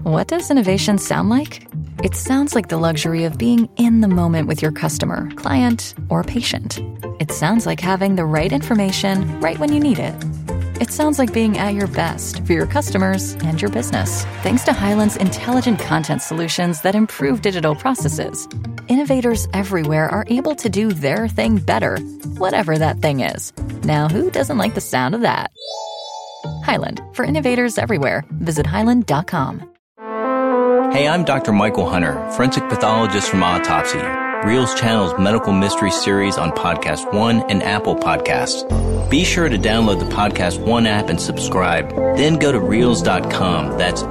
What does innovation sound like? It sounds like the luxury of being in the moment with your customer, client, or patient. It sounds like having the right information right when you need it. It sounds like being at your best for your customers and your business. Thanks to Hyland's intelligent content solutions that improve digital processes, innovators everywhere are able to do their thing better, whatever that thing is. Now, who doesn't like the sound of that? Hyland, for innovators everywhere. Visit Hyland.com. Hey, I'm Dr. Michael Hunter, forensic pathologist from Autopsy, Reelz Channel's medical mystery series on Podcast One and Apple Podcasts. Be sure to download the Podcast One app and subscribe. Then go to Reelz.com, that's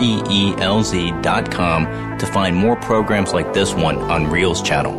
REELZ.com, to find more programs like this one on Reelz Channel.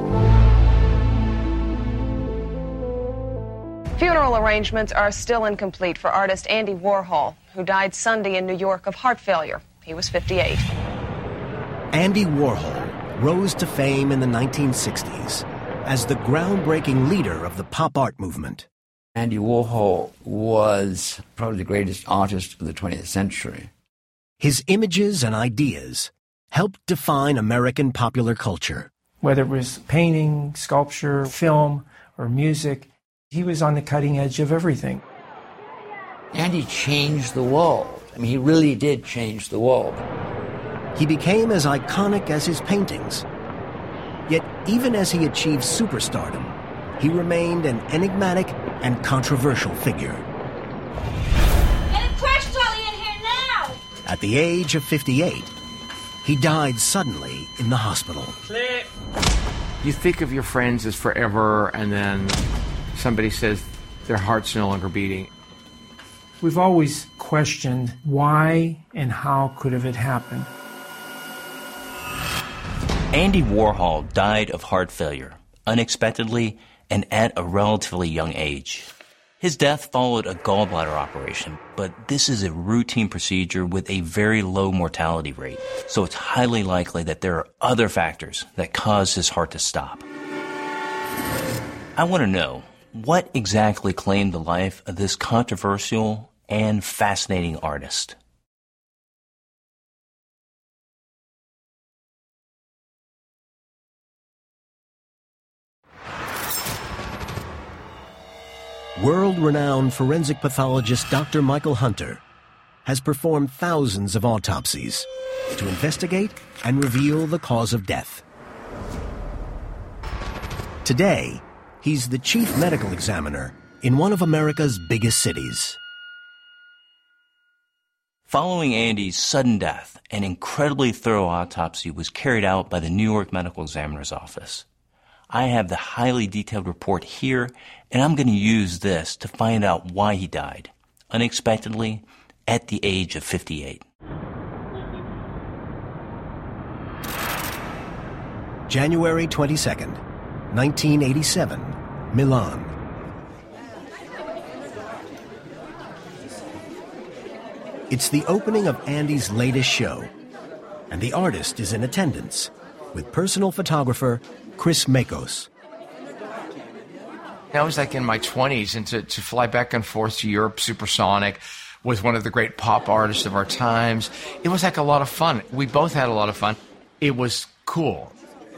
Funeral arrangements are still incomplete for artist Andy Warhol, who died Sunday in New York of heart failure. He was 58. Andy Warhol rose to fame in the 1960s as the groundbreaking leader of the pop art movement. Andy Warhol was probably the greatest artist of the 20th century. His images and ideas helped define American popular culture. Whether it was painting, sculpture, film, or music, he was on the cutting edge of everything. Andy changed the world. I mean, he really did change the world. He became as iconic as his paintings. Yet, even as he achieved superstardom, he remained an enigmatic and controversial figure. Get a crash trolley in here now! At the age of 58, he died suddenly in the hospital. Click. You think of your friends as forever, and then somebody says their heart's no longer beating. We've always questioned why and how could have it happened. Andy Warhol died of heart failure, unexpectedly and at a relatively young age. His death followed a gallbladder operation, but this is a routine procedure with a very low mortality rate, so it's highly likely that there are other factors that caused his heart to stop. I want to know, what exactly claimed the life of this controversial and fascinating artist? World-renowned forensic pathologist Dr. Michael Hunter has performed thousands of autopsies to investigate and reveal the cause of death. Today, he's the chief medical examiner in one of America's biggest cities. Following Andy's sudden death, an incredibly thorough autopsy was carried out by the New York Medical Examiner's Office. I have the highly detailed report here, and I'm going to use this to find out why he died, unexpectedly, at the age of 58. January 22nd, 1987, Milan. It's the opening of Andy's latest show, and the artist is in attendance with personal photographer Chris Makos. I was like in my 20s, and to fly back and forth to Europe supersonic with one of the great pop artists of our times, it was like a lot of fun. We both had a lot of fun. It was cool.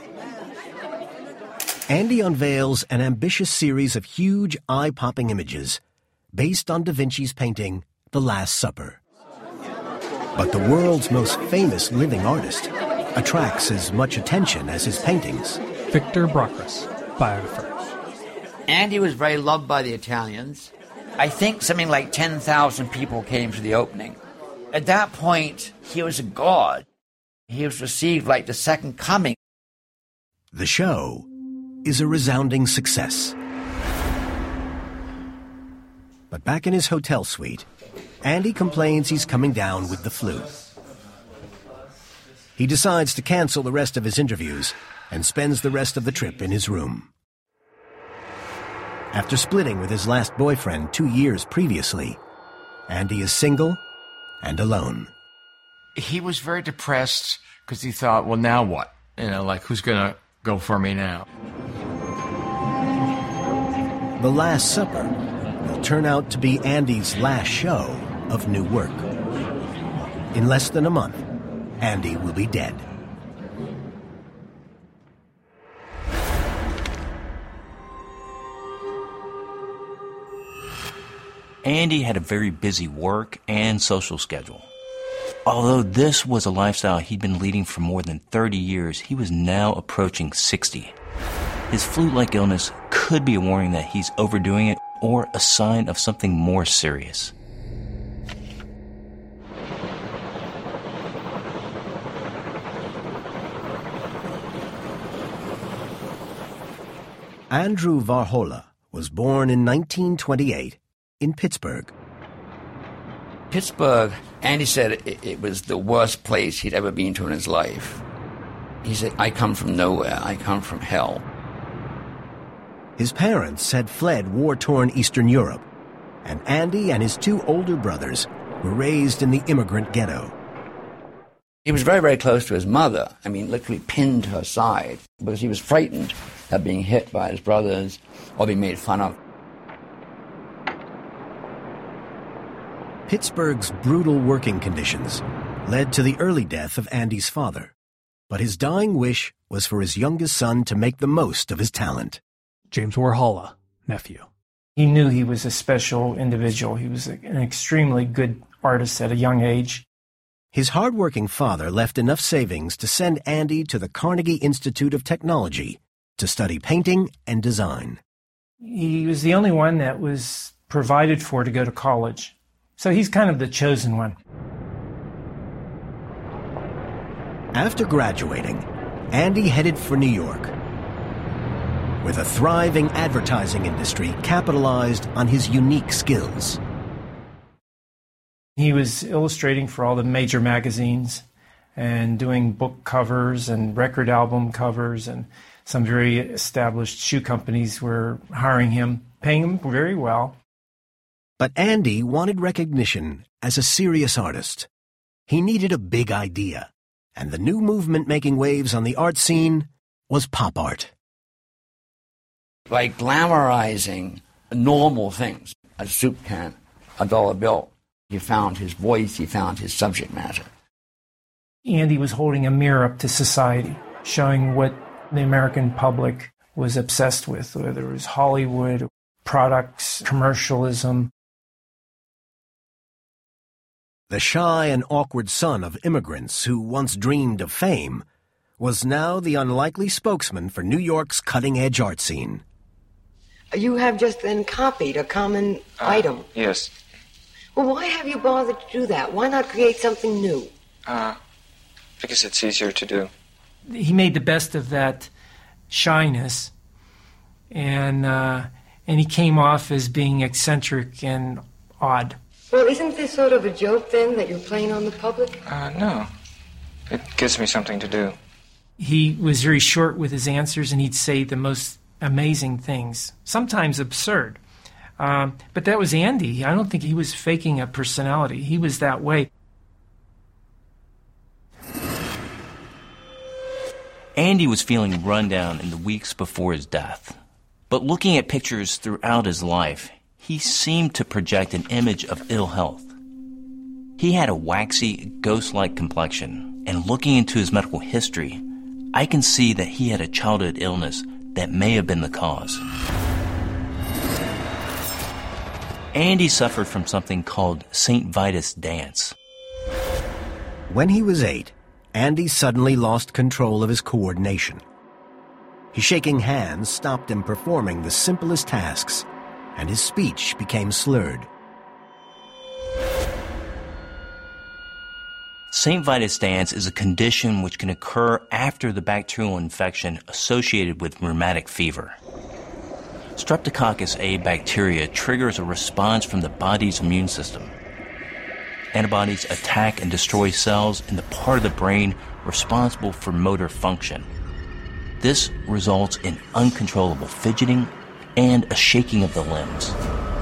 Andy unveils an ambitious series of huge, eye-popping images based on Da Vinci's painting, The Last Supper. But the world's most famous living artist attracts as much attention as his paintings. Victor Brockus, biographer. Andy was very loved by the Italians. I think something like 10,000 people came to the opening. At that point, he was a god. He was received like the second coming. The show is a resounding success. But back in his hotel suite, Andy complains he's coming down with the flu. He decides to cancel the rest of his interviews and spends the rest of the trip in his room. After splitting with his last boyfriend 2 years previously, Andy is single and alone. He was very depressed because he thought, well, now what? You know, like, who's going to go for me now? The Last Supper will turn out to be Andy's last show of new work. In less than a month, Andy will be dead. Andy had a very busy work and social schedule. Although this was a lifestyle he'd been leading for more than 30 years, he was now approaching 60. His flu-like illness could be a warning that he's overdoing it or a sign of something more serious. Andrew Varhola was born in 1928 in Pittsburgh. Pittsburgh, Andy said it was the worst place he'd ever been to in his life. He said, I come from nowhere. I come from hell. His parents had fled war-torn Eastern Europe, and Andy and his two older brothers were raised in the immigrant ghetto. He was very, very close to his mother. I mean, literally pinned to her side because he was frightened of being hit by his brothers or being made fun of. Pittsburgh's brutal working conditions led to the early death of Andy's father, but his dying wish was for his youngest son to make the most of his talent. James Warhola, nephew. He knew he was a special individual. He was an extremely good artist at a young age. His hard-working father left enough savings to send Andy to the Carnegie Institute of Technology to study painting and design. He was the only one that was provided for to go to college. So he's kind of the chosen one. After graduating, Andy headed for New York, with a thriving advertising industry capitalized on his unique skills. He was illustrating for all the major magazines and doing book covers and record album covers, and some very established shoe companies were hiring him, paying him very well. But Andy wanted recognition as a serious artist. He needed a big idea, and the new movement making waves on the art scene was pop art. By glamorizing normal things, a soup can, a dollar bill, he found his voice, he found his subject matter. Andy was holding a mirror up to society, showing what the American public was obsessed with, whether it was Hollywood, products, commercialism. The shy and awkward son of immigrants who once dreamed of fame was now the unlikely spokesman for New York's cutting-edge art scene. You have just then copied a common item. Yes. Well, why have you bothered to do that? Why not create something new? Because it's easier to do. He made the best of that shyness, and he came off as being eccentric and odd. Well, isn't this sort of a joke, then, that you're playing on the public? No. It gives me something to do. He was very short with his answers, and he'd say the most amazing things, sometimes absurd. But that was Andy. I don't think he was faking a personality. He was that way. Andy was feeling run down in the weeks before his death. But looking at pictures throughout his life, he seemed to project an image of ill health. He had a waxy, ghost-like complexion, and looking into his medical history, I can see that he had a childhood illness that may have been the cause. Andy suffered from something called St. Vitus dance. When he was 8, Andy suddenly lost control of his coordination. His shaking hands stopped him performing the simplest tasks, and his speech became slurred. St. Vitus dance is a condition which can occur after the bacterial infection associated with rheumatic fever. Streptococcus A bacteria triggers a response from the body's immune system. Antibodies attack and destroy cells in the part of the brain responsible for motor function. This results in uncontrollable fidgeting and a shaking of the limbs.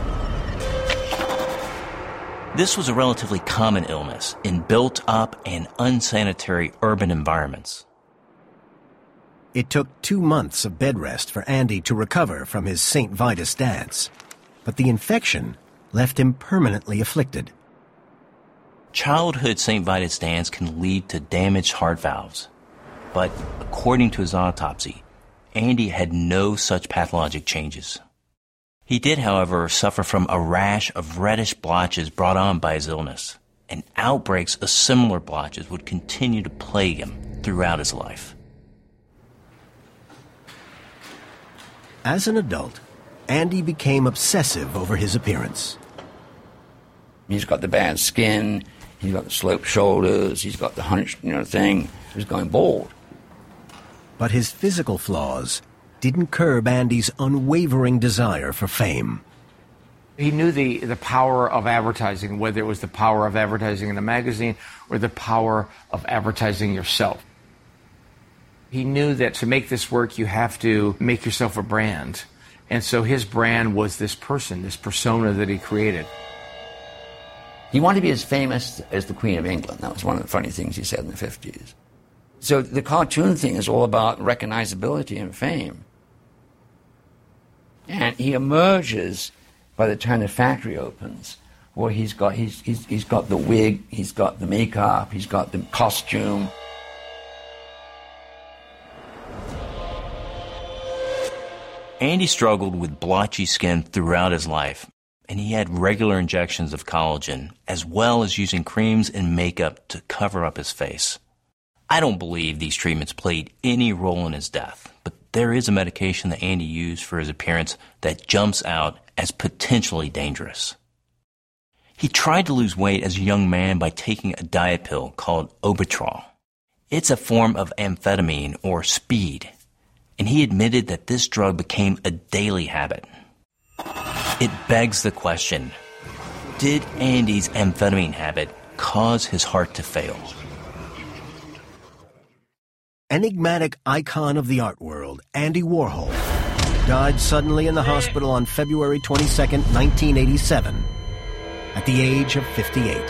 This was a relatively common illness in built-up and unsanitary urban environments. It took 2 months of bed rest for Andy to recover from his St. Vitus dance, but the infection left him permanently afflicted. Childhood St. Vitus stents can lead to damaged heart valves. But according to his autopsy, Andy had no such pathologic changes. He did, however, suffer from a rash of reddish blotches brought on by his illness, and outbreaks of similar blotches would continue to plague him throughout his life. As an adult, Andy became obsessive over his appearance. He's got the bad skin, he's got the sloped shoulders, he's got the hunched, thing. He's going bald. But his physical flaws didn't curb Andy's unwavering desire for fame. He knew the power of advertising, whether it was the power of advertising in a magazine or the power of advertising yourself. He knew that to make this work, you have to make yourself a brand. And so his brand was this person, this persona that he created. He wanted to be as famous as the Queen of England. That was one of the funny things he said in the 50s. So the cartoon thing is all about recognizability and fame. And he emerges by the time the factory opens, where he's got the wig, he's got the makeup, he's got the costume. Andy struggled with blotchy skin throughout his life, and he had regular injections of collagen, as well as using creams and makeup to cover up his face. I don't believe these treatments played any role in his death, but there is a medication that Andy used for his appearance that jumps out as potentially dangerous. He tried to lose weight as a young man by taking a diet pill called Obitrol. It's a form of amphetamine or speed, and he admitted that this drug became a daily habit. It begs the question, did Andy's amphetamine habit cause his heart to fail? Enigmatic icon of the art world, Andy Warhol, died suddenly in the hospital on February 22, 1987, at the age of 58.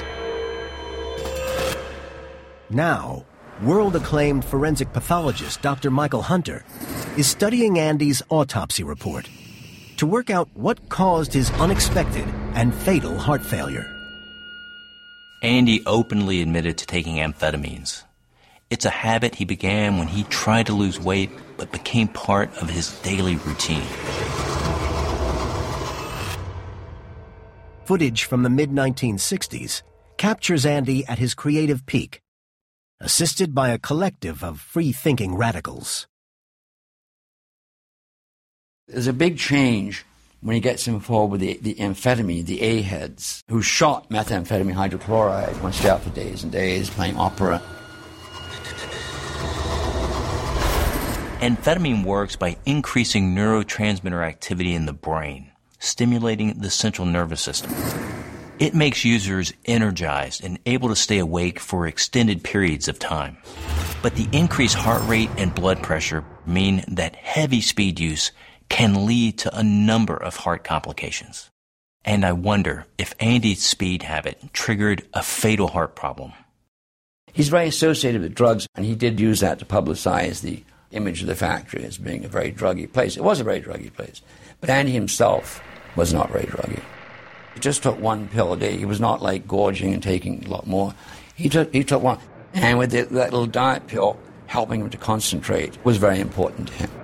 Now, world-acclaimed forensic pathologist Dr. Michael Hunter is studying Andy's autopsy report to work out what caused his unexpected and fatal heart failure. Andy openly admitted to taking amphetamines. It's a habit he began when he tried to lose weight, but became part of his daily routine. Footage from the mid-1960s captures Andy at his creative peak, assisted by a collective of free-thinking radicals. There's a big change when he gets involved with the amphetamine, the A-heads, who shot methamphetamine hydrochloride, went out for days and days playing opera. Amphetamine works by increasing neurotransmitter activity in the brain, stimulating the central nervous system. It makes users energized and able to stay awake for extended periods of time. But the increased heart rate and blood pressure mean that heavy speed use can lead to a number of heart complications. And I wonder if Andy's speed habit triggered a fatal heart problem. He's very associated with drugs, and he did use that to publicize the image of the factory as being a very druggy place. It was a very druggy place. But Andy himself was not very druggy. He just took one pill a day. He was not like gorging and taking a lot more. He took one. And with that little diet pill, helping him to concentrate was very important to him.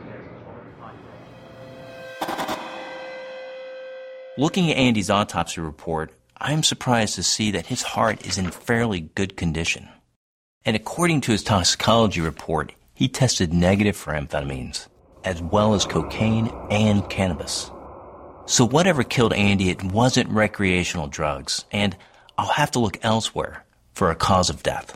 Looking at Andy's autopsy report, I'm surprised to see that his heart is in fairly good condition. And according to his toxicology report, he tested negative for amphetamines, as well as cocaine and cannabis. So whatever killed Andy, it wasn't recreational drugs, and I'll have to look elsewhere for a cause of death.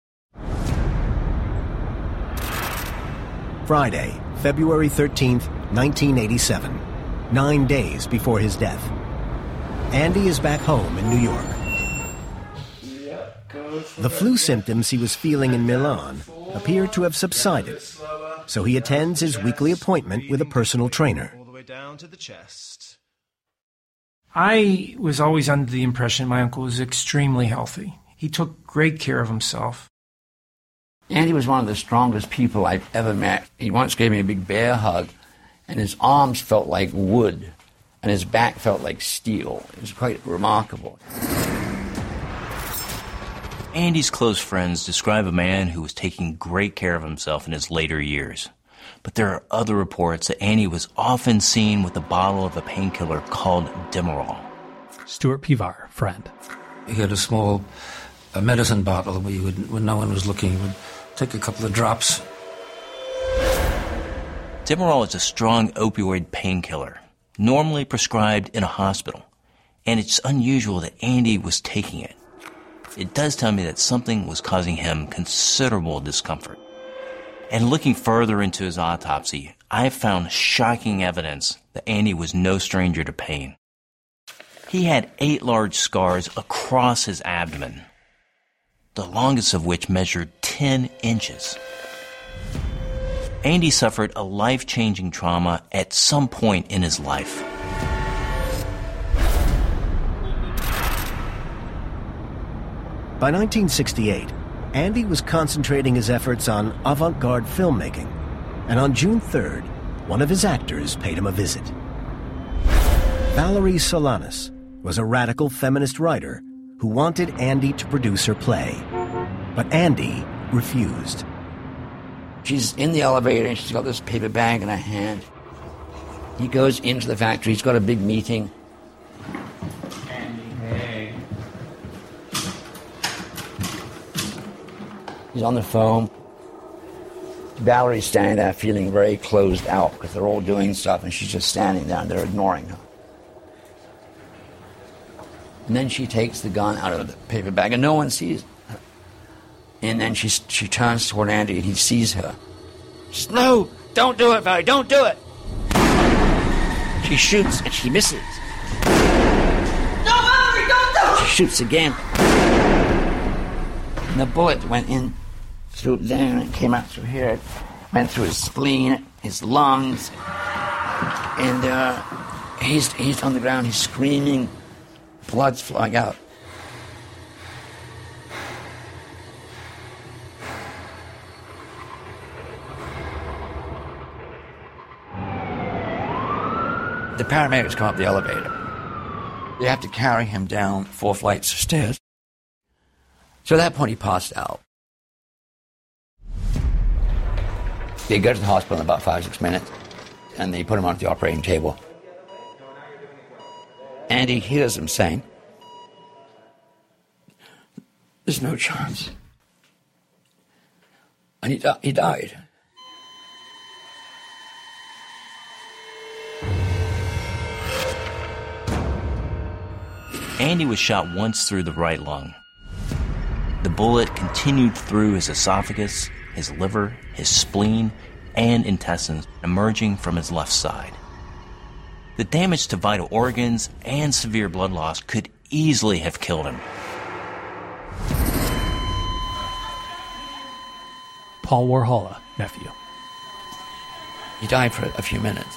Friday, February 13th, 1987, 9 days before his death. Andy is back home in New York. The flu symptoms he was feeling in Milan appear to have subsided, so he attends his weekly appointment with a personal trainer. All the way down to the chest. I was always under the impression my uncle was extremely healthy. He took great care of himself. Andy was one of the strongest people I've ever met. He once gave me a big bear hug, and his arms felt like wood, and his back felt like steel. It was quite remarkable. Andy's close friends describe a man who was taking great care of himself in his later years. But there are other reports that Andy was often seen with a bottle of a painkiller called Demerol. Stuart Pivar, friend. He had a small medicine bottle where you would, when no one was looking, he would take a couple of drops. Demerol is a strong opioid painkiller, normally prescribed in a hospital, and it's unusual that Andy was taking it. It does tell me that something was causing him considerable discomfort. And looking further into his autopsy, I found shocking evidence that Andy was no stranger to pain. He had 8 large scars across his abdomen, the longest of which measured 10 inches. Andy suffered a life-changing trauma at some point in his life. By 1968, Andy was concentrating his efforts on avant-garde filmmaking, and on June 3rd, one of his actors paid him a visit. Valerie Solanas was a radical feminist writer who wanted Andy to produce her play, but Andy refused. She's in the elevator and she's got this paper bag in her hand. He goes into the factory, he's got a big meeting. Hey. He's on the phone. Valerie's standing there feeling very closed out because they're all doing stuff and she's just standing there and they're ignoring her. And then she takes the gun out of the paper bag and no one sees her. And then she turns toward Andy and he sees her. She says, "No, don't do it, Valerie, don't do it." She shoots and she misses. No, Valerie, don't do it! She shoots again. And the bullet went in through there and came out through here. It went through his spleen, his lungs. And he's on the ground, he's screaming. Blood's flowing out. The paramedics come up the elevator. They have to carry him down 4 flights of stairs. So at that point, he passed out. They go to the hospital in about 5-6 minutes, and they put him on the operating table. And he hears them saying, "There's no chance." And he died. Andy was shot once through the right lung. The bullet continued through his esophagus, his liver, his spleen, and intestines, emerging from his left side. The damage to vital organs and severe blood loss could easily have killed him. Paul Warhola, nephew. He died for a few minutes.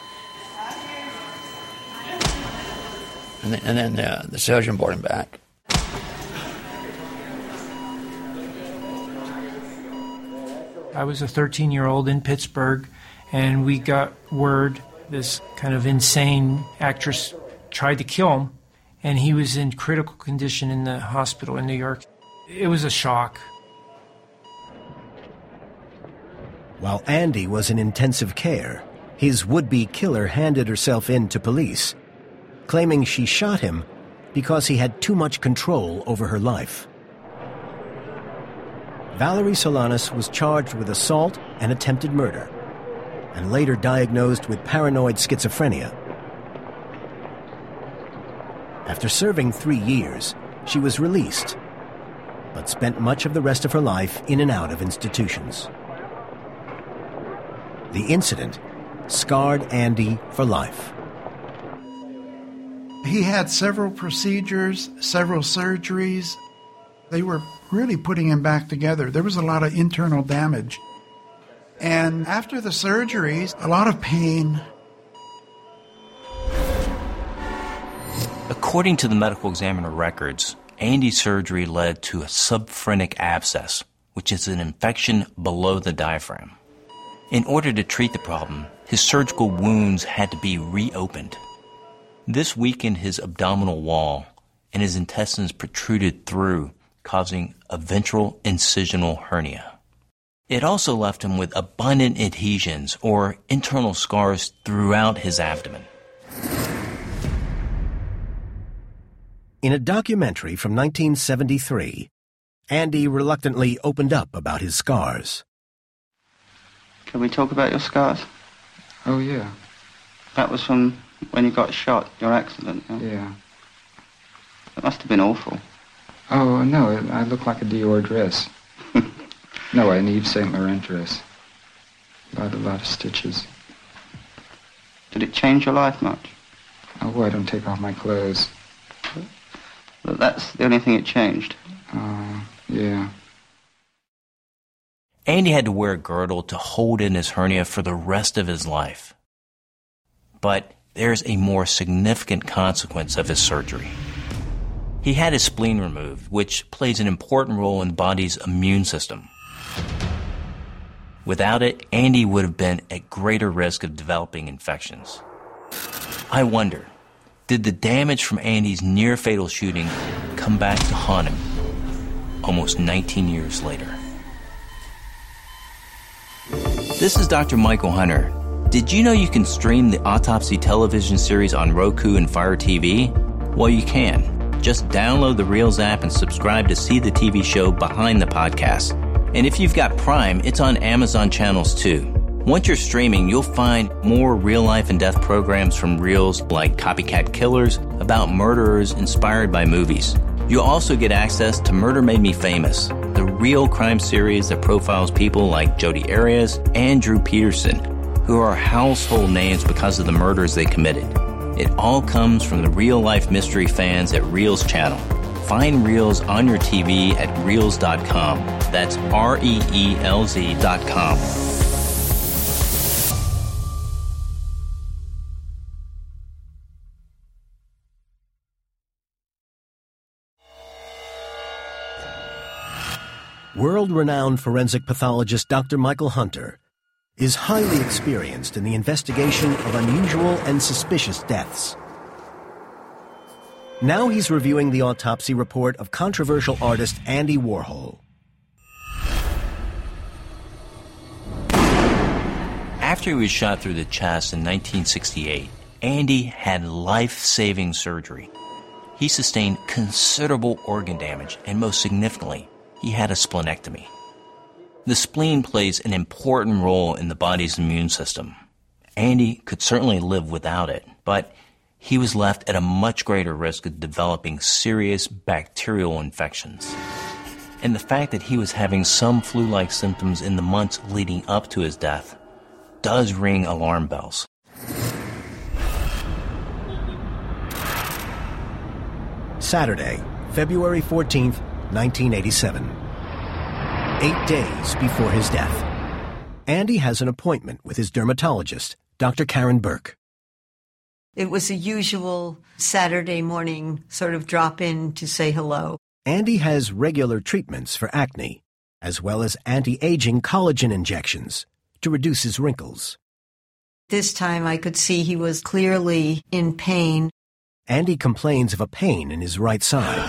And then the surgeon brought him back. I was a 13-year-old in Pittsburgh, and we got word this kind of insane actress tried to kill him, and he was in critical condition in the hospital in New York. It was a shock. While Andy was in intensive care, his would-be killer handed herself in to police, claiming she shot him because he had too much control over her life. Valerie Solanas was charged with assault and attempted murder, and later diagnosed with paranoid schizophrenia. After serving 3 years, she was released, but spent much of the rest of her life in and out of institutions. The incident scarred Andy for life. He had several procedures, several surgeries. They were really putting him back together. There was a lot of internal damage. And after the surgeries, a lot of pain. According to the medical examiner records, Andy's surgery led to a subphrenic abscess, which is an infection below the diaphragm. In order to treat the problem, his surgical wounds had to be reopened. This weakened his abdominal wall, and his intestines protruded through, causing a ventral incisional hernia. It also left him with abundant adhesions or internal scars throughout his abdomen. In a documentary from 1973, Andy reluctantly opened up about his scars. Can we talk about your scars? Oh, yeah. That was from when you got shot, your accident, yeah? Yeah. It must have been awful. Oh, no, I look like a Dior dress. No, an Yves Saint Laurent dress. A lot of stitches. Did it change your life much? Oh, I don't take off my clothes. But that's the only thing it changed. Yeah. Andy had to wear a girdle to hold in his hernia for the rest of his life. But there's a more significant consequence of his surgery. He had his spleen removed, which plays an important role in the body's immune system. Without it, Andy would have been at greater risk of developing infections. I wonder, did the damage from Andy's near-fatal shooting come back to haunt him almost 19 years later? This is Dr. Michael Hunter. Did you know you can stream the Autopsy television series on Roku and Fire TV? Well, you can. Just download the Reels app and subscribe to see the TV show behind the podcast. And if you've got Prime, it's on Amazon channels too. Once you're streaming, you'll find more real-life and death programs from Reels like Copycat Killers, about murderers inspired by movies. You'll also get access to Murder Made Me Famous, the real crime series that profiles people like Jodi Arias and Drew Peterson, who are household names because of the murders they committed. It all comes from the real-life mystery fans at Reels channel. Find Reels on your TV at Reels.com. That's REELZ.com. World-renowned forensic pathologist Dr. Michael Hunter is highly experienced in the investigation of unusual and suspicious deaths. Now he's reviewing the autopsy report of controversial artist Andy Warhol. After he was shot through the chest in 1968, Andy had life-saving surgery. He sustained considerable organ damage, and most significantly, he had a splenectomy. The spleen plays an important role in the body's immune system. Andy could certainly live without it, but he was left at a much greater risk of developing serious bacterial infections. And the fact that he was having some flu-like symptoms in the months leading up to his death does ring alarm bells. Saturday, February 14th, 1987. 8 days before his death. Andy has an appointment with his dermatologist, Dr. Karen Burke. It was a usual Saturday morning sort of drop in to say hello. Andy has regular treatments for acne, as well as anti-aging collagen injections to reduce his wrinkles. This time I could see he was clearly in pain. Andy complains of a pain in his right side.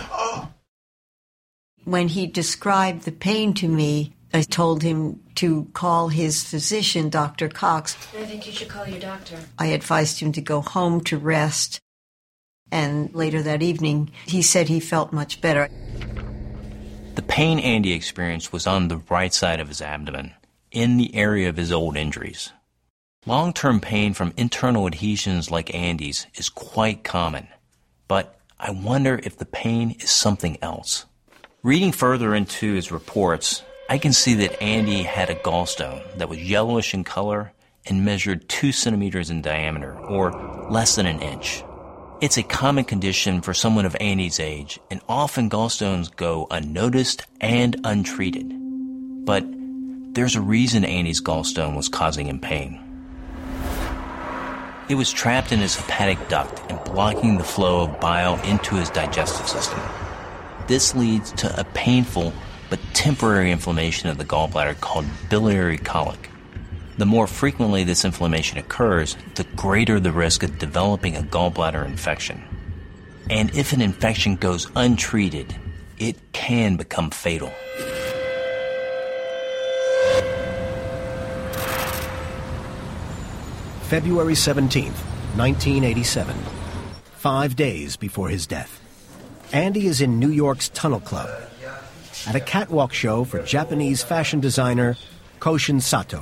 When he described the pain to me, I told him to call his physician, Dr. Cox. I think you should call your doctor. I advised him to go home to rest. And later that evening, he said he felt much better. The pain Andy experienced was on the right side of his abdomen, in the area of his old injuries. Long-term pain from internal adhesions like Andy's is quite common, but I wonder if the pain is something else. Reading further into his reports, I can see that Andy had a gallstone that was yellowish in color and measured 2 centimeters in diameter, or less than an inch. It's a common condition for someone of Andy's age, and often gallstones go unnoticed and untreated. But there's a reason Andy's gallstone was causing him pain. It was trapped in his hepatic duct and blocking the flow of bile into his digestive system. This leads to a painful but temporary inflammation of the gallbladder called biliary colic. The more frequently this inflammation occurs, the greater the risk of developing a gallbladder infection. And if an infection goes untreated, it can become fatal. February 17th, 1987, 5 days before his death. Andy is in New York's Tunnel Club at a catwalk show for Japanese fashion designer Koshin Sato.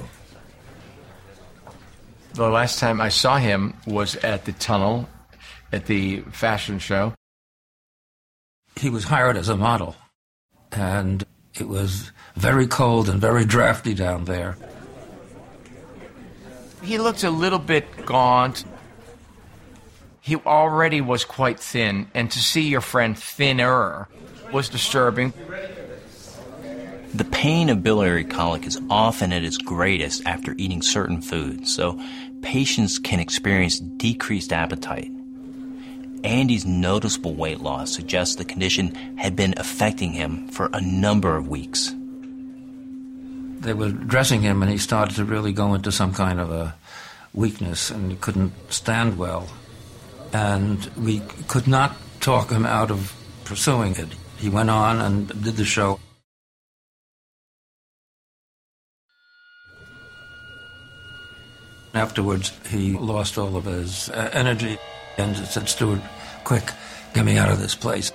The last time I saw him was at the Tunnel at the fashion show. He was hired as a model, and it was very cold and very drafty down there. He looked a little bit gaunt. He already was quite thin, and to see your friend thinner was disturbing. The pain of biliary colic is often at its greatest after eating certain foods, so patients can experience decreased appetite. Andy's noticeable weight loss suggests the condition had been affecting him for a number of weeks. They were dressing him, and he started to really go into some kind of a weakness, and he couldn't stand well. And we could not talk him out of pursuing it. He went on and did the show. Afterwards, he lost all of his energy and said, "Stuart, quick, get me out of this place."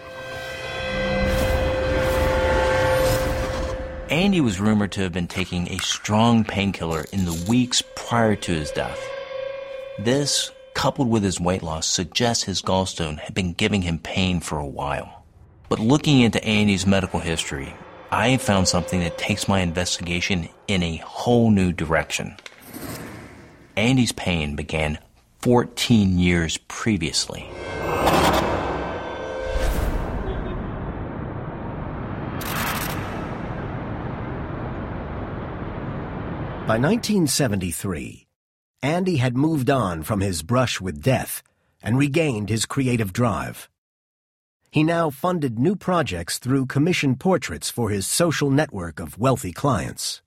Andy was rumored to have been taking a strong painkiller in the weeks prior to his death. This, coupled with his weight loss, suggests his gallstone had been giving him pain for a while. But looking into Andy's medical history, I have found something that takes my investigation in a whole new direction. Andy's pain began 14 years previously. By 1973, Andy had moved on from his brush with death and regained his creative drive. He now funded new projects through commissioned portraits for his social network of wealthy clients.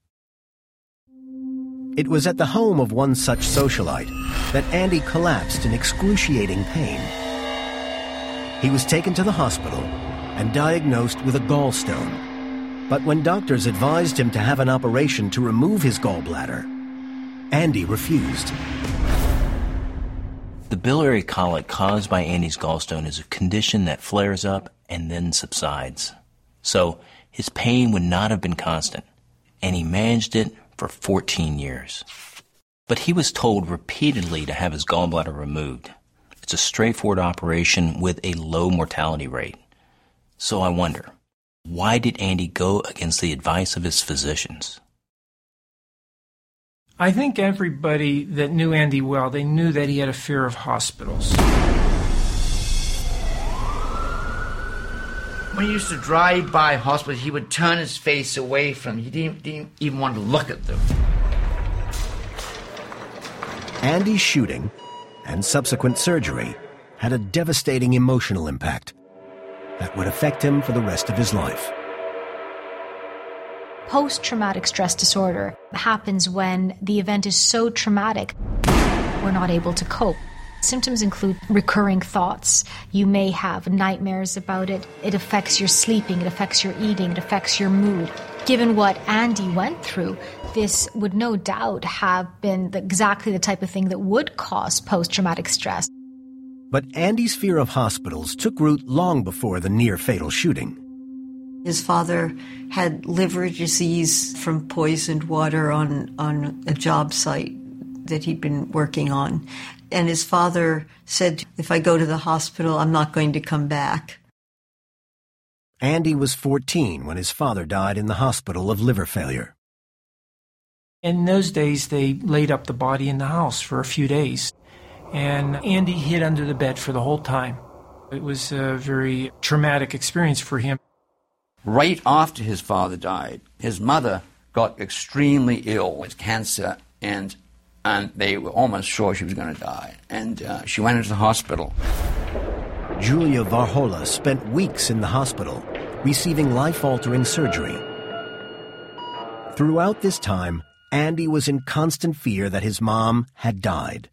It was at the home of one such socialite that Andy collapsed in excruciating pain. He was taken to the hospital and diagnosed with a gallstone. But when doctors advised him to have an operation to remove his gallbladder, Andy refused. The biliary colic caused by Andy's gallstone is a condition that flares up and then subsides. So his pain would not have been constant, and he managed it for 14 years. But he was told repeatedly to have his gallbladder removed. It's a straightforward operation with a low mortality rate. So I wonder, why did Andy go against the advice of his physicians? I think everybody that knew Andy well, they knew that he had a fear of hospitals. When he used to drive by hospitals, he would turn his face away from them. He didn't even want to look at them. Andy's shooting and subsequent surgery had a devastating emotional impact that would affect him for the rest of his life. Post-traumatic stress disorder happens when the event is so traumatic, we're not able to cope. Symptoms include recurring thoughts. You may have nightmares about it. It affects your sleeping, it affects your eating, it affects your mood. Given what Andy went through, this would no doubt have been exactly the type of thing that would cause post-traumatic stress. But Andy's fear of hospitals took root long before the near-fatal shooting. His father had liver disease from poisoned water on a job site that he'd been working on. And his father said, if I go to the hospital, I'm not going to come back. Andy was 14 when his father died in the hospital of liver failure. In those days, they laid up the body in the house for a few days. And Andy hid under the bed for the whole time. It was a very traumatic experience for him. Right after his father died, his mother got extremely ill with cancer, and they were almost sure she was going to die. And she went into the hospital. Julia Varhola spent weeks in the hospital, receiving life-altering surgery. Throughout this time, Andy was in constant fear that his mom had died.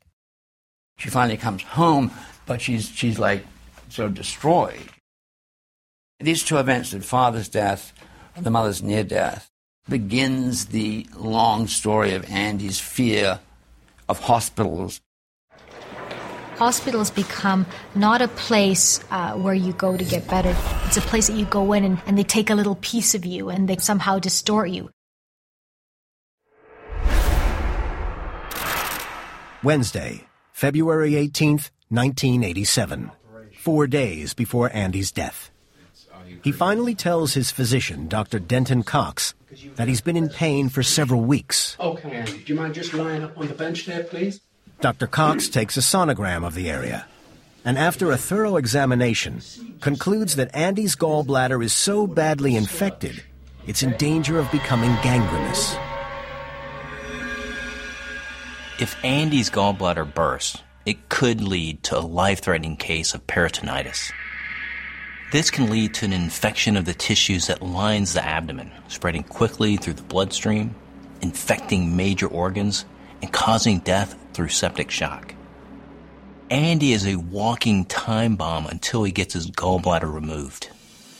She finally comes home, but she's like so destroyed. These two events, the father's death and the mother's near death, begins the long story of Andy's fear of hospitals. Hospitals become not a place where you go to get better. It's a place that you go in and they take a little piece of you and they somehow distort you. Wednesday, February 18th, 1987, 4 days before Andy's death. He finally tells his physician, Dr. Denton Cox, that he's been in pain for several weeks. Okay, Andy, do you mind just lying up on the bench there, please? Dr. Cox takes a sonogram of the area, and after a thorough examination, concludes that Andy's gallbladder is so badly infected, it's in danger of becoming gangrenous. If Andy's gallbladder bursts, it could lead to a life-threatening case of peritonitis. This can lead to an infection of the tissues that lines the abdomen, spreading quickly through the bloodstream, infecting major organs, and causing death through septic shock. Andy is a walking time bomb until he gets his gallbladder removed.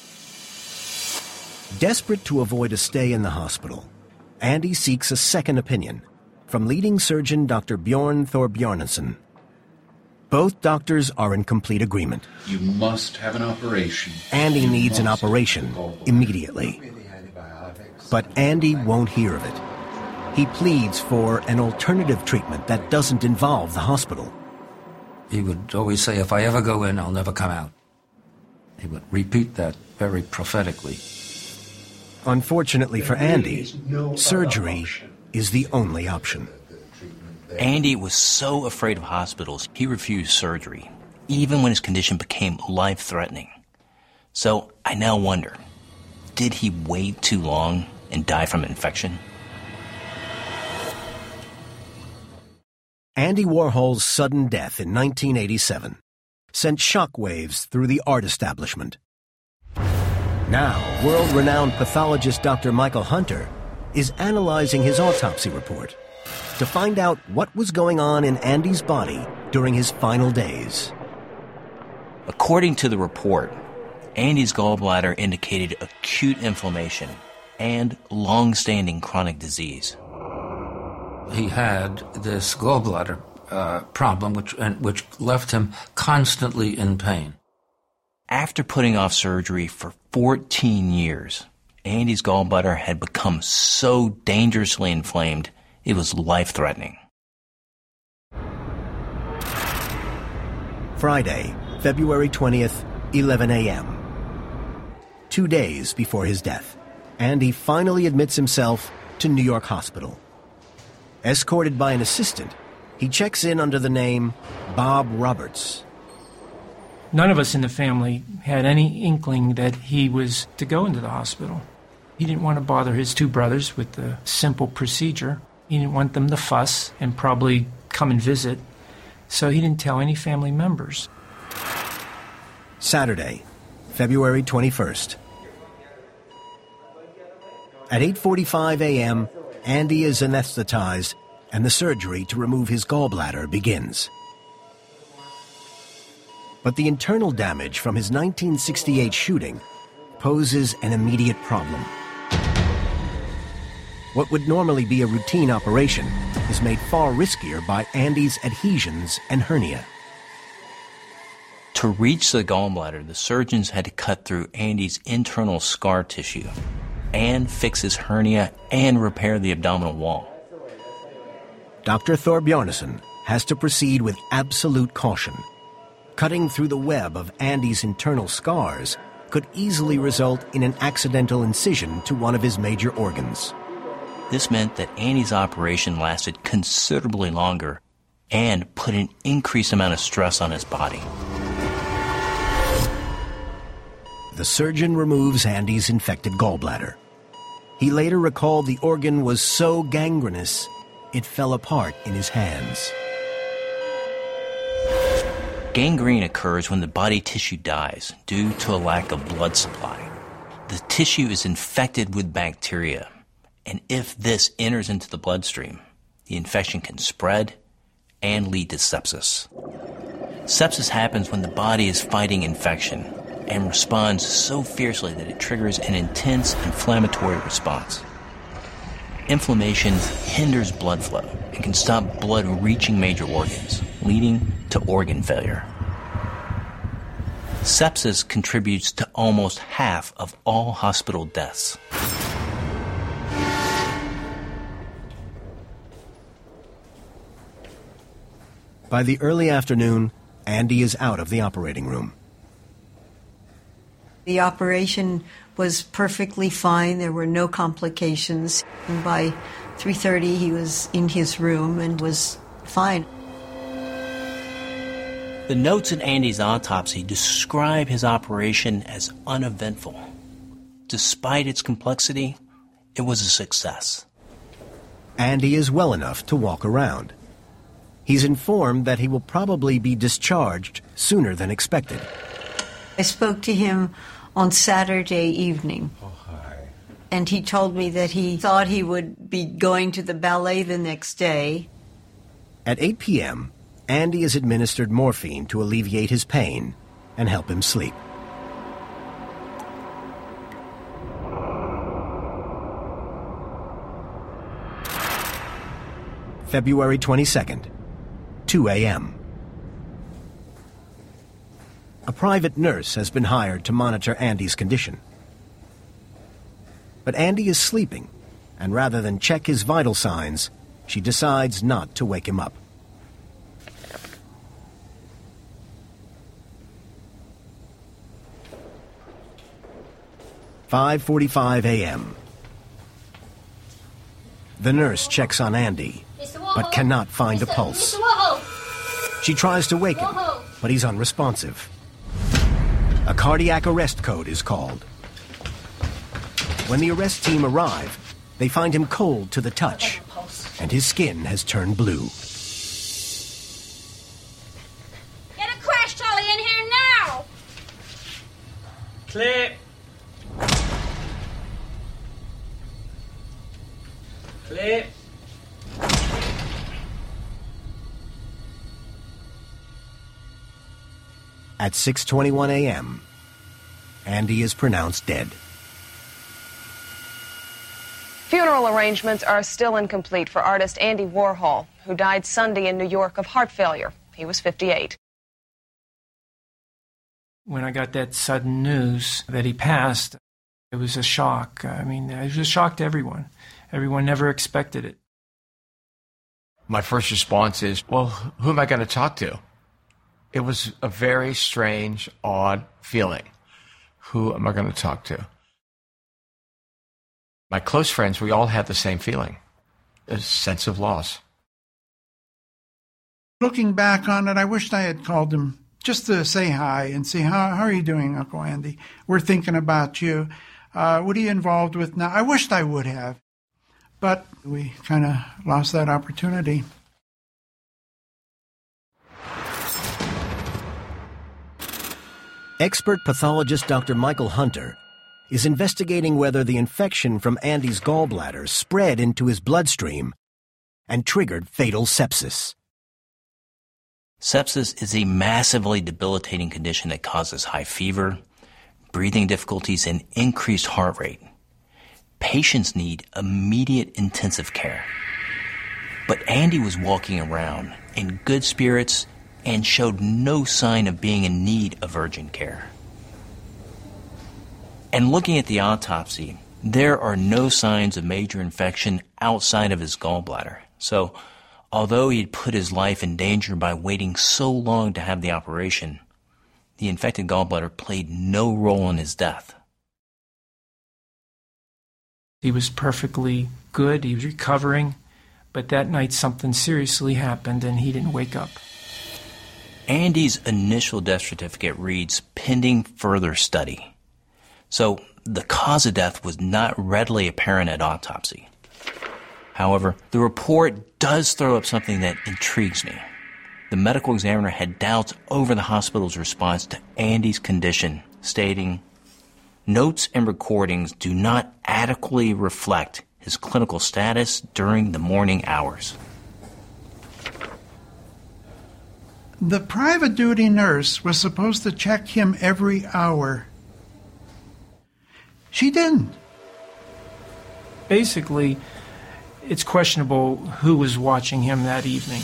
Desperate to avoid a stay in the hospital, Andy seeks a second opinion from leading surgeon Dr. Bjorn Thorbjarnarson. Both doctors are in complete agreement. You must have an operation. Andy needs an operation immediately. But Andy won't hear of it. He pleads for an alternative treatment that doesn't involve the hospital. He would always say, if I ever go in, I'll never come out. He would repeat that very prophetically. Unfortunately for Andy, surgery is the only option. Andy was so afraid of hospitals, he refused surgery, even when his condition became life-threatening. So I now wonder, did he wait too long and die from infection? Andy Warhol's sudden death in 1987 sent shockwaves through the art establishment. Now, world-renowned pathologist Dr. Michael Hunter is analyzing his autopsy report to find out what was going on in Andy's body during his final days. According to the report, Andy's gallbladder indicated acute inflammation and long-standing chronic disease. He had this gallbladder problem, which left him constantly in pain. After putting off surgery for 14 years, Andy's gallbladder had become so dangerously inflamed, it was life-threatening. Friday, February 20th, 11 a.m. 2 days before his death, Andy finally admits himself to New York Hospital. Escorted by an assistant, he checks in under the name Bob Roberts. None of us in the family had any inkling that he was to go into the hospital. He didn't want to bother his two brothers with the simple procedure. He didn't want them to fuss and probably come and visit, so he didn't tell any family members. Saturday, February 21st. At 8:45 a.m., Andy is anesthetized, and the surgery to remove his gallbladder begins. But the internal damage from his 1968 shooting poses an immediate problem. What would normally be a routine operation is made far riskier by Andy's adhesions and hernia. To reach the gallbladder, the surgeons had to cut through Andy's internal scar tissue and fix his hernia and repair the abdominal wall. Dr. Thorbjarnarson has to proceed with absolute caution. Cutting through the web of Andy's internal scars could easily result in an accidental incision to one of his major organs. This meant that Andy's operation lasted considerably longer and put an increased amount of stress on his body. The surgeon removes Andy's infected gallbladder. He later recalled the organ was so gangrenous, it fell apart in his hands. Gangrene occurs when the body tissue dies due to a lack of blood supply. The tissue is infected with bacteria, and if this enters into the bloodstream, the infection can spread and lead to sepsis. Sepsis happens when the body is fighting infection, and responds so fiercely that it triggers an intense inflammatory response. Inflammation hinders blood flow and can stop blood reaching major organs, leading to organ failure. Sepsis contributes to almost half of all hospital deaths. By the early afternoon, Andy is out of the operating room. The operation was perfectly fine. There were no complications. And by 3:30, he was in his room and was fine. The notes in Andy's autopsy describe his operation as uneventful. Despite its complexity, it was a success. Andy is well enough to walk around. He's informed that he will probably be discharged sooner than expected. I spoke to him on Saturday evening. And he told me that he thought he would be going to the ballet the next day. At 8 p.m., Andy is administered morphine to alleviate his pain and help him sleep. February 22nd, 2 a.m. A private nurse has been hired to monitor Andy's condition. But Andy is sleeping, and rather than check his vital signs, she decides not to wake him up. "5:45 a.m. The nurse checks on Andy, but cannot find a pulse. She tries to wake him, but he's unresponsive. A cardiac arrest code is called. When the arrest team arrive, they find him cold to the touch, and his skin has turned blue. Get a crash Charlie in here now! Clear. Clear. At 6:21 a.m., Andy is pronounced dead. Funeral arrangements are still incomplete for artist Andy Warhol, who died Sunday in New York of heart failure. He was 58. When I got that sudden news that he passed, it was a shock. I mean, it was a shock to everyone. Everyone never expected it. My first response is, well, who am I going to talk to? It was a very strange, odd feeling. Who am I going to talk to? My close friends, we all had the same feeling, a sense of loss. Looking back on it, I wished I had called him just to say hi and see, how are you doing, Uncle Andy? We're thinking about you. What are you involved with now? I wished I would have, but we kind of lost that opportunity. Expert pathologist Dr. Michael Hunter is investigating whether the infection from Andy's gallbladder spread into his bloodstream and triggered fatal sepsis. Sepsis is a massively debilitating condition that causes high fever, breathing difficulties, and increased heart rate. Patients need immediate intensive care. But Andy was walking around in good spirits and showed no sign of being in need of urgent care. And looking at the autopsy, there are no signs of major infection outside of his gallbladder. So, although he'd put his life in danger by waiting so long to have the operation, the infected gallbladder played no role in his death. He was perfectly good, he was recovering, but that night something seriously happened and he didn't wake up. Andy's initial death certificate reads, pending further study. So the cause of death was not readily apparent at autopsy. However, the report does throw up something that intrigues me. The medical examiner had doubts over the hospital's response to Andy's condition, stating, "Notes and recordings do not adequately reflect his clinical status during the morning hours." The private duty nurse was supposed to check him every hour. She didn't. Basically, it's questionable who was watching him that evening.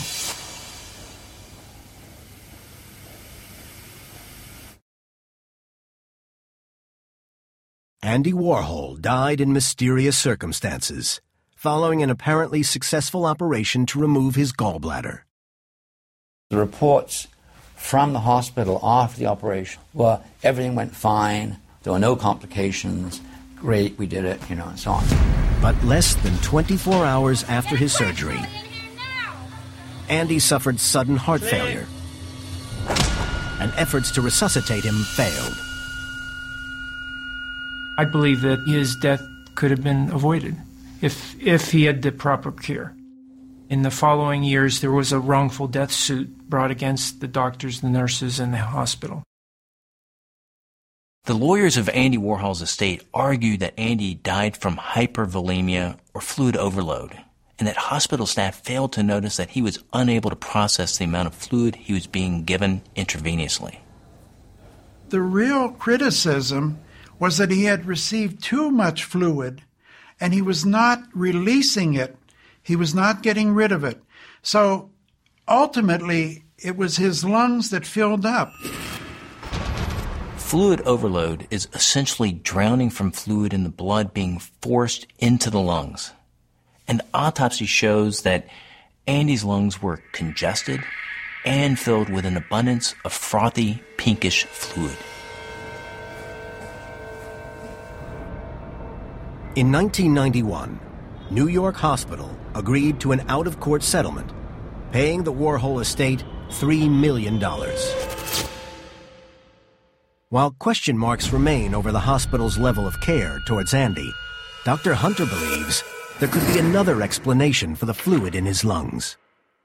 Andy Warhol died in mysterious circumstances, following an apparently successful operation to remove his gallbladder. The reports from the hospital after the operation were everything went fine, there were no complications, great, we did it, and so on. But less than 24 hours after his surgery, Andy suffered sudden heart failure, and efforts to resuscitate him failed. I believe that his death could have been avoided if he had the proper cure. In the following years, there was a wrongful death suit brought against the doctors, the nurses, and the hospital. The lawyers of Andy Warhol's estate argued that Andy died from hypervolemia or fluid overload, and that hospital staff failed to notice that he was unable to process the amount of fluid he was being given intravenously. The real criticism was that he had received too much fluid, and he was not releasing it. He was not getting rid of it. So ultimately, it was his lungs that filled up. Fluid overload is essentially drowning from fluid in the blood being forced into the lungs. And the autopsy shows that Andy's lungs were congested and filled with an abundance of frothy, pinkish fluid. In 1991, New York Hospital agreed to an out-of-court settlement, paying the Warhol estate $3 million. While question marks remain over the hospital's level of care towards Andy, Dr. Hunter believes there could be another explanation for the fluid in his lungs.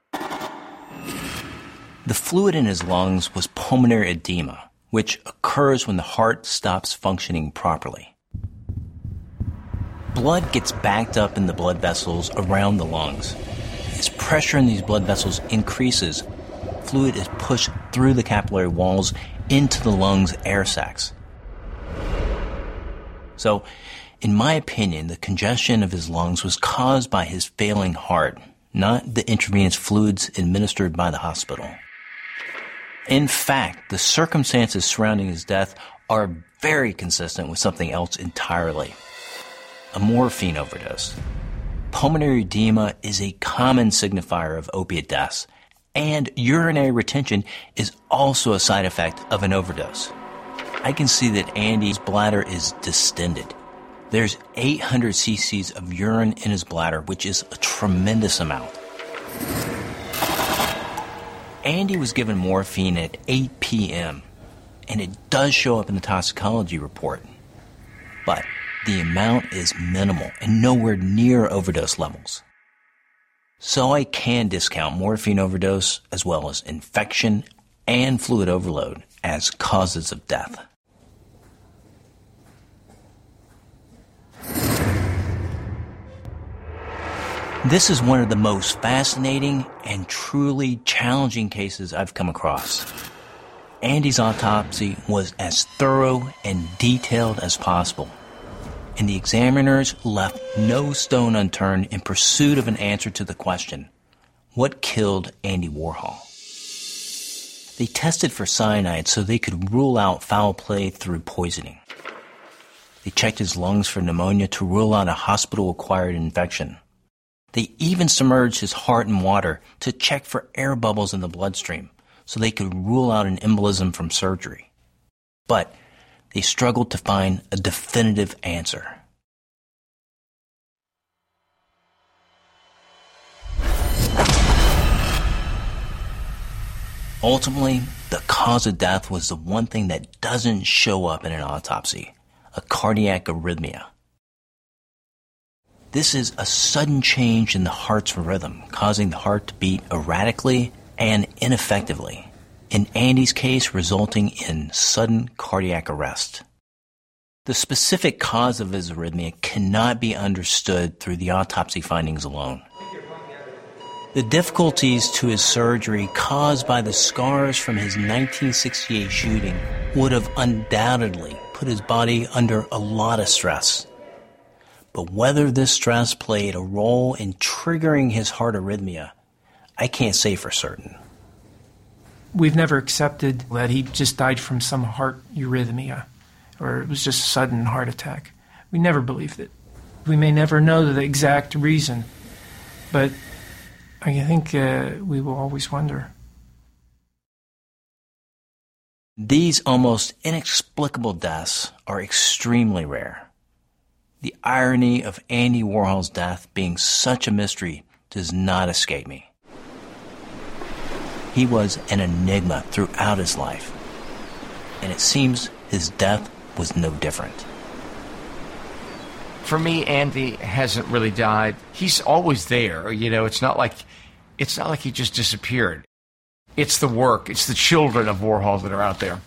The fluid in his lungs was pulmonary edema, which occurs when the heart stops functioning properly. Blood gets backed up in the blood vessels around the lungs. As pressure in these blood vessels increases, fluid is pushed through the capillary walls into the lungs' air sacs. So, in my opinion, the congestion of his lungs was caused by his failing heart, not the intravenous fluids administered by the hospital. In fact, the circumstances surrounding his death are very consistent with something else entirely: a morphine overdose. Pulmonary edema is a common signifier of opiate deaths, and urinary retention is also a side effect of an overdose. I can see that Andy's bladder is distended. There's 800 cc's of urine in his bladder, which is a tremendous amount. Andy was given morphine at 8 p.m., and it does show up in the toxicology report. But the amount is minimal and nowhere near overdose levels. So I can discount morphine overdose as well as infection and fluid overload as causes of death. This is one of the most fascinating and truly challenging cases I've come across. Andy's autopsy was as thorough and detailed as possible, and the examiners left no stone unturned in pursuit of an answer to the question, what killed Andy Warhol? They tested for cyanide so they could rule out foul play through poisoning. They checked his lungs for pneumonia to rule out a hospital-acquired infection. They even submerged his heart in water to check for air bubbles in the bloodstream so they could rule out an embolism from surgery. But they struggled to find a definitive answer. Ultimately, the cause of death was the one thing that doesn't show up in an autopsy: a cardiac arrhythmia. This is a sudden change in the heart's rhythm, causing the heart to beat erratically and ineffectively. In Andy's case, resulting in sudden cardiac arrest. The specific cause of his arrhythmia cannot be understood through the autopsy findings alone. The difficulties to his surgery caused by the scars from his 1968 shooting would have undoubtedly put his body under a lot of stress. But whether this stress played a role in triggering his heart arrhythmia, I can't say for certain. We've never accepted that he just died from some heart arrhythmia or it was just a sudden heart attack. We never believed it. We may never know the exact reason, but I think we will always wonder. These almost inexplicable deaths are extremely rare. The irony of Andy Warhol's death being such a mystery does not escape me. He was an enigma throughout his life, and it seems his death was no different. For me, Andy hasn't really died. He's always there. You know, it's not like he just disappeared. It's the work. It's the children of Warhol that are out there.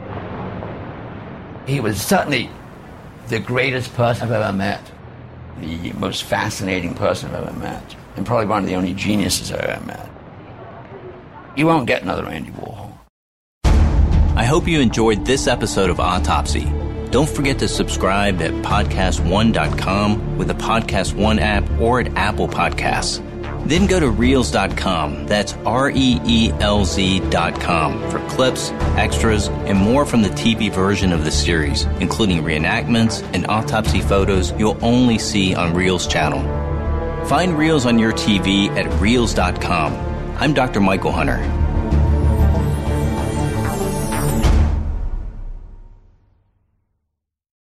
He was certainly the greatest person I've ever met, the most fascinating person I've ever met, and probably one of the only geniuses I've ever met. You won't get another Andy Warhol. I hope you enjoyed this episode of Autopsy. Don't forget to subscribe at podcast1.com with the Podcast One app or at Apple Podcasts. Then go to Reelz.com, that's REELZ.com, for clips, extras, and more from the TV version of the series, including reenactments and autopsy photos you'll only see on Reelz channel. Find Reelz on your TV at Reelz.com. I'm Dr. Michael Hunter.